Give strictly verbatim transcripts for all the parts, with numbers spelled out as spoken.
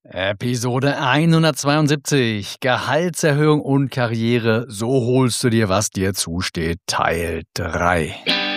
Episode hundertzweiundsiebzig. Gehaltserhöhung und Karriere, so holst du dir, was dir zusteht, Teil drei.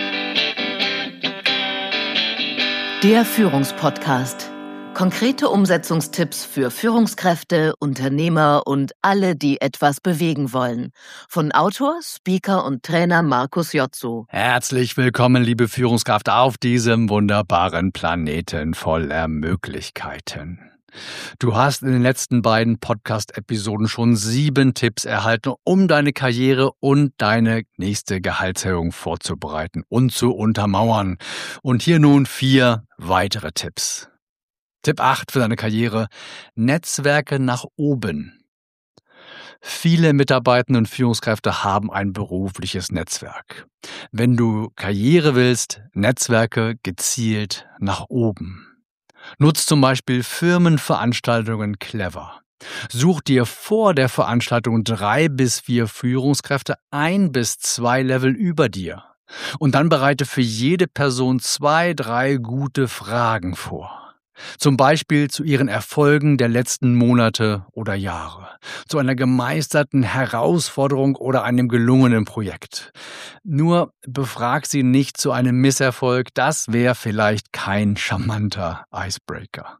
Der Führungspodcast. Konkrete Umsetzungstipps für Führungskräfte, Unternehmer und alle, die etwas bewegen wollen. Von Autor, Speaker und Trainer Markus Jotzo. Herzlich willkommen, liebe Führungskraft, auf diesem wunderbaren Planeten voller Möglichkeiten. Du hast in den letzten beiden Podcast-Episoden schon sieben Tipps erhalten, um deine Karriere und deine nächste Gehaltserhöhung vorzubereiten und zu untermauern. Und hier nun vier weitere Tipps. Tipp acht für deine Karriere: Netzwerke nach oben. Viele Mitarbeitende und Führungskräfte haben ein berufliches Netzwerk. Wenn du Karriere willst, Netzwerke gezielt nach oben. Nutz zum Beispiel Firmenveranstaltungen clever. Such dir vor der Veranstaltung drei bis vier Führungskräfte ein bis zwei Level über dir. Und dann bereite für jede Person zwei, drei gute Fragen vor. Zum Beispiel zu ihren Erfolgen der letzten Monate oder Jahre, zu einer gemeisterten Herausforderung oder einem gelungenen Projekt. Nur befrag sie nicht zu einem Misserfolg, das wäre vielleicht kein charmanter Icebreaker.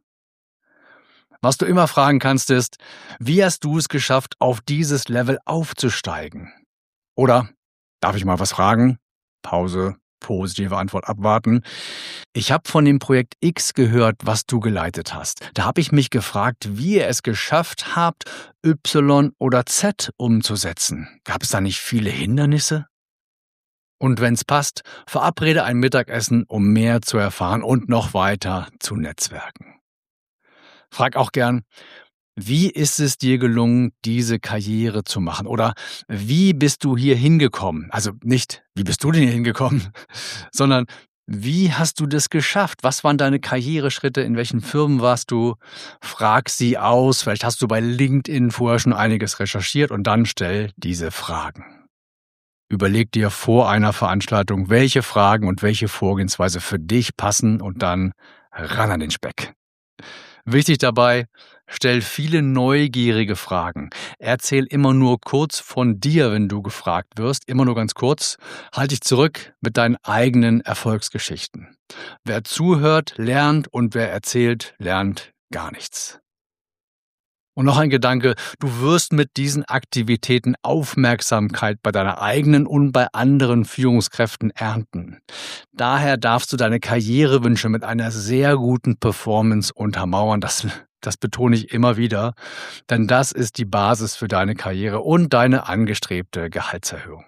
Was du immer fragen kannst ist: Wie hast du es geschafft, auf dieses Level aufzusteigen? Oder, darf ich mal was fragen? Pause. Positive Antwort abwarten. Ich habe von dem Projekt X gehört, was du geleitet hast. Da habe ich mich gefragt, wie ihr es geschafft habt, Y oder Z umzusetzen. Gab es da nicht viele Hindernisse? Und wenn es passt, verabrede ein Mittagessen, um mehr zu erfahren und noch weiter zu netzwerken. Frag auch gern: Wie ist es dir gelungen, diese Karriere zu machen? Oder wie bist du hier hingekommen? Also nicht, wie bist du denn hier hingekommen, sondern wie hast du das geschafft? Was waren deine Karriereschritte? In welchen Firmen warst du? Frag sie aus. Vielleicht hast du bei LinkedIn vorher schon einiges recherchiert und dann stell diese Fragen. Überleg dir vor einer Veranstaltung, welche Fragen und welche Vorgehensweise für dich passen und dann ran an den Speck. Wichtig dabei: Stell viele neugierige Fragen. Erzähl immer nur kurz von dir, wenn du gefragt wirst. Immer nur ganz kurz. Halt dich zurück mit deinen eigenen Erfolgsgeschichten. Wer zuhört, lernt, und wer erzählt, lernt gar nichts. Und noch ein Gedanke: Du wirst mit diesen Aktivitäten Aufmerksamkeit bei deiner eigenen und bei anderen Führungskräften ernten. Daher darfst du deine Karrierewünsche mit einer sehr guten Performance untermauern. Das, das betone ich immer wieder, denn das ist die Basis für deine Karriere und deine angestrebte Gehaltserhöhung.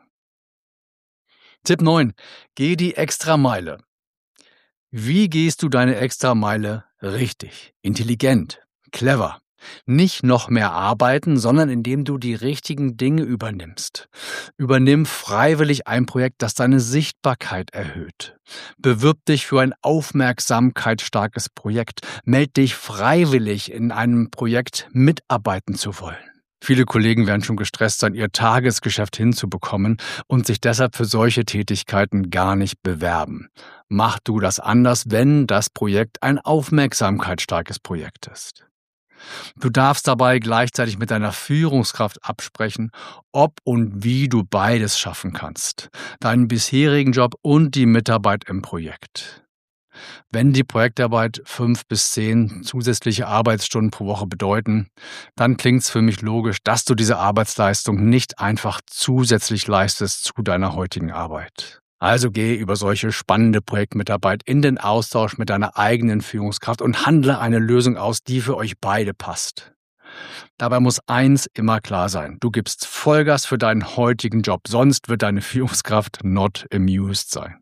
Tipp neun. Geh die Extrameile. Wie gehst du deine Extrameile richtig, intelligent, clever? Nicht noch mehr arbeiten, sondern indem du die richtigen Dinge übernimmst. Übernimm freiwillig ein Projekt, das deine Sichtbarkeit erhöht. Bewirb dich für ein aufmerksamkeitsstarkes Projekt. Meld dich freiwillig in einem Projekt mitarbeiten zu wollen. Viele Kollegen werden schon gestresst sein, ihr Tagesgeschäft hinzubekommen und sich deshalb für solche Tätigkeiten gar nicht bewerben. Mach du das anders, wenn das Projekt ein aufmerksamkeitsstarkes Projekt ist. Du darfst dabei gleichzeitig mit deiner Führungskraft absprechen, ob und wie du beides schaffen kannst. Deinen bisherigen Job und die Mitarbeit im Projekt. Wenn die Projektarbeit fünf bis zehn zusätzliche Arbeitsstunden pro Woche bedeuten, dann klingt es für mich logisch, dass du diese Arbeitsleistung nicht einfach zusätzlich leistest zu deiner heutigen Arbeit. Also geh über solche spannende Projektmitarbeit in den Austausch mit deiner eigenen Führungskraft und handle eine Lösung aus, die für euch beide passt. Dabei muss eins immer klar sein: Du gibst Vollgas für deinen heutigen Job, sonst wird deine Führungskraft not amused sein.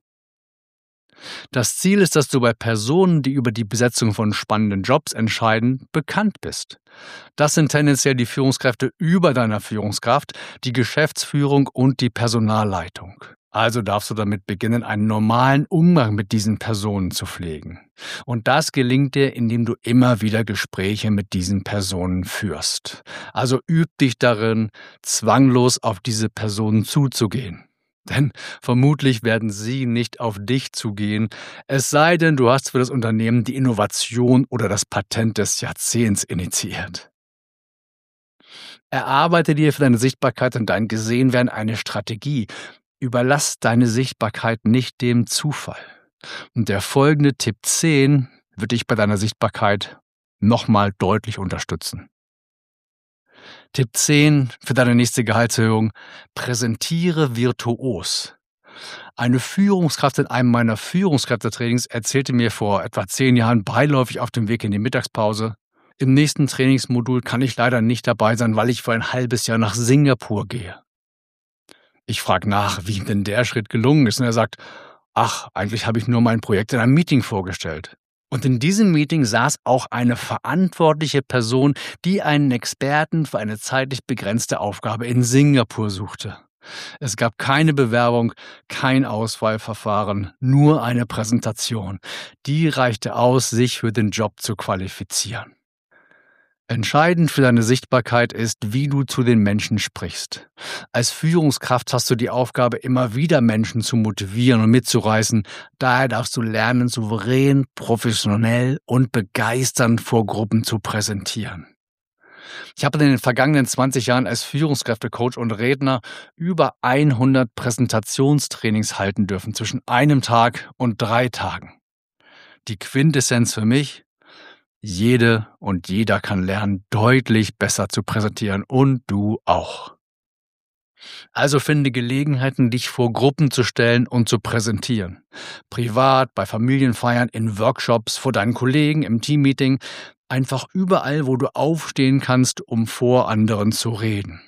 Das Ziel ist, dass du bei Personen, die über die Besetzung von spannenden Jobs entscheiden, bekannt bist. Das sind tendenziell die Führungskräfte über deiner Führungskraft, die Geschäftsführung und die Personalleitung. Also darfst du damit beginnen, einen normalen Umgang mit diesen Personen zu pflegen. Und das gelingt dir, indem du immer wieder Gespräche mit diesen Personen führst. Also üb dich darin, zwanglos auf diese Personen zuzugehen. Denn vermutlich werden sie nicht auf dich zugehen, es sei denn, du hast für das Unternehmen die Innovation oder das Patent des Jahrzehnts initiiert. Erarbeite dir für deine Sichtbarkeit und dein Gesehenwerden eine Strategie. Überlass deine Sichtbarkeit nicht dem Zufall. Und der folgende Tipp zehn wird dich bei deiner Sichtbarkeit nochmal deutlich unterstützen. Tipp zehn für deine nächste Gehaltserhöhung: Präsentiere virtuos. Eine Führungskraft in einem meiner Führungskräftetrainings erzählte mir vor etwa zehn Jahren beiläufig auf dem Weg in die Mittagspause: Im nächsten Trainingsmodul kann ich leider nicht dabei sein, weil ich für ein halbes Jahr nach Singapur gehe. Ich frage nach, wie ihm denn der Schritt gelungen ist, und er sagt: Ach, eigentlich habe ich nur mein Projekt in einem Meeting vorgestellt. Und in diesem Meeting saß auch eine verantwortliche Person, die einen Experten für eine zeitlich begrenzte Aufgabe in Singapur suchte. Es gab keine Bewerbung, kein Auswahlverfahren, nur eine Präsentation. Die reichte aus, sich für den Job zu qualifizieren. Entscheidend für deine Sichtbarkeit ist, wie du zu den Menschen sprichst. Als Führungskraft hast du die Aufgabe, immer wieder Menschen zu motivieren und mitzureißen. Daher darfst du lernen, souverän, professionell und begeisternd vor Gruppen zu präsentieren. Ich habe in den vergangenen zwanzig Jahren als Führungskräftecoach und Redner über hundert Präsentationstrainings halten dürfen, zwischen einem Tag und drei Tagen. Die Quintessenz für mich: Jede und jeder kann lernen, deutlich besser zu präsentieren, und du auch. Also finde Gelegenheiten, dich vor Gruppen zu stellen und zu präsentieren. Privat, bei Familienfeiern, in Workshops, vor deinen Kollegen, im Teammeeting, einfach überall, wo du aufstehen kannst, um vor anderen zu reden.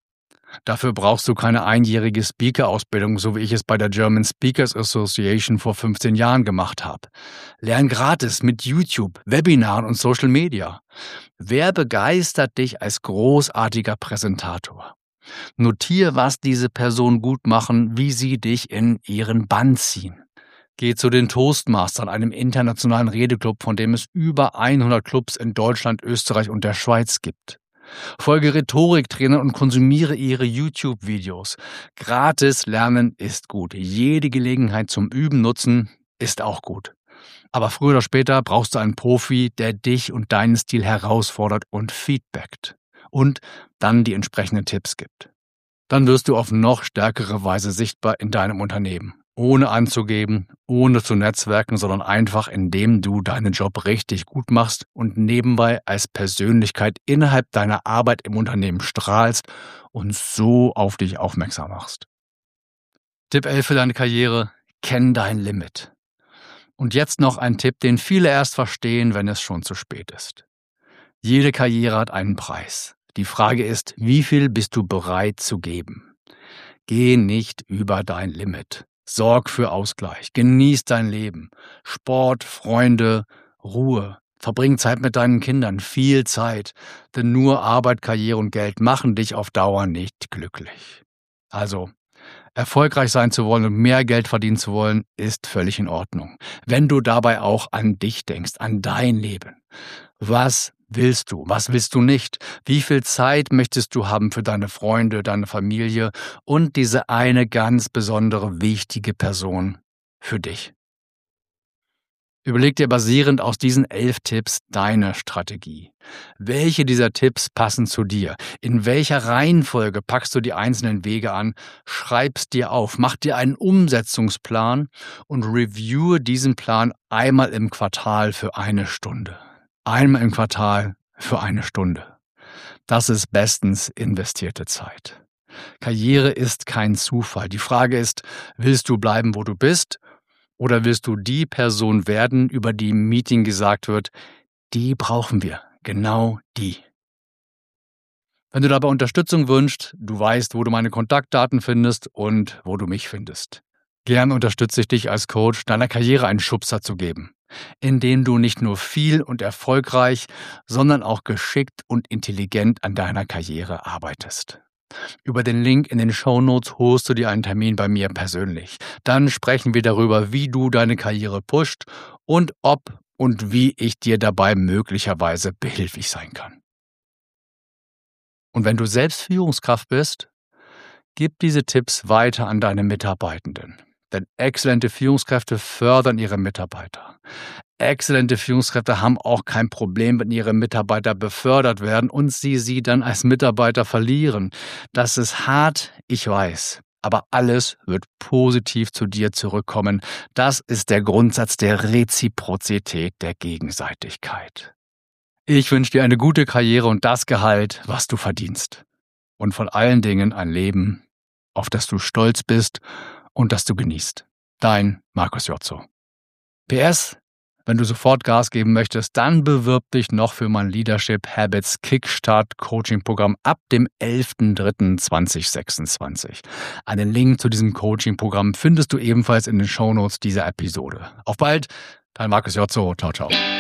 Dafür brauchst du keine einjährige Speaker-Ausbildung, so wie ich es bei der German Speakers Association vor fünfzehn Jahren gemacht habe. Lern gratis mit YouTube, Webinaren und Social Media. Wer begeistert dich als großartiger Präsentator? Notier, was diese Personen gut machen, wie sie dich in ihren Bann ziehen. Geh zu den Toastmastern, einem internationalen Redeclub, von dem es über hundert Clubs in Deutschland, Österreich und der Schweiz gibt. Folge Rhetoriktrainern und konsumiere ihre YouTube-Videos. Gratis lernen ist gut. Jede Gelegenheit zum Üben nutzen ist auch gut. Aber früher oder später brauchst du einen Profi, der dich und deinen Stil herausfordert und feedbackt. Und dann die entsprechenden Tipps gibt. Dann wirst du auf noch stärkere Weise sichtbar in deinem Unternehmen. Ohne anzugeben, ohne zu netzwerken, sondern einfach, indem du deinen Job richtig gut machst und nebenbei als Persönlichkeit innerhalb deiner Arbeit im Unternehmen strahlst und so auf dich aufmerksam machst. Tipp elf für deine Karriere: Kenn dein Limit. Und jetzt noch ein Tipp, den viele erst verstehen, wenn es schon zu spät ist. Jede Karriere hat einen Preis. Die Frage ist, wie viel bist du bereit zu geben? Geh nicht über dein Limit. Sorg für Ausgleich, genieß dein Leben, Sport, Freunde, Ruhe, verbring Zeit mit deinen Kindern, viel Zeit, denn nur Arbeit, Karriere und Geld machen dich auf Dauer nicht glücklich. Also, erfolgreich sein zu wollen und mehr Geld verdienen zu wollen, ist völlig in Ordnung, wenn du dabei auch an dich denkst, an dein Leben. Was willst du? Was willst du nicht? Wie viel Zeit möchtest du haben für deine Freunde, deine Familie und diese eine ganz besondere, wichtige Person für dich? Überleg dir basierend aus diesen elf Tipps deine Strategie. Welche dieser Tipps passen zu dir? In welcher Reihenfolge packst du die einzelnen Wege an? Schreib's dir auf, mach dir einen Umsetzungsplan und reviewe diesen Plan einmal im Quartal für eine Stunde. Einmal im Quartal für eine Stunde. Das ist bestens investierte Zeit. Karriere ist kein Zufall. Die Frage ist, willst du bleiben, wo du bist? Oder willst du die Person werden, über die im Meeting gesagt wird, die brauchen wir, genau die? Wenn du dabei Unterstützung wünschst, du weißt, wo du meine Kontaktdaten findest und wo du mich findest. Gern unterstütze ich dich als Coach, deiner Karriere einen Schubser zu geben, indem du nicht nur viel und erfolgreich, sondern auch geschickt und intelligent an deiner Karriere arbeitest. Über den Link in den Shownotes holst du dir einen Termin bei mir persönlich. Dann sprechen wir darüber, wie du deine Karriere pusht und ob und wie ich dir dabei möglicherweise behilflich sein kann. Und wenn du selbst Führungskraft bist, Gib diese Tipps weiter an deine Mitarbeitenden. Denn exzellente Führungskräfte fördern ihre Mitarbeiter. Exzellente Führungskräfte haben auch kein Problem, wenn ihre Mitarbeiter befördert werden und sie sie dann als Mitarbeiter verlieren. Das ist hart, ich weiß. Aber alles wird positiv zu dir zurückkommen. Das ist der Grundsatz der Reziprozität, der Gegenseitigkeit. Ich wünsche dir eine gute Karriere und das Gehalt, was du verdienst. Und vor allen Dingen ein Leben, auf das du stolz bist und das du genießt. Dein Markus Jotzo. P S, wenn du sofort Gas geben möchtest, dann bewirb dich noch für mein Leadership Habits Kickstart Coaching Programm ab dem elften dritten zweitausendsechsundzwanzig. Einen Link zu diesem Coaching Programm findest du ebenfalls in den Shownotes dieser Episode. Auf bald, dein Markus Jotzo. Ciao, ciao.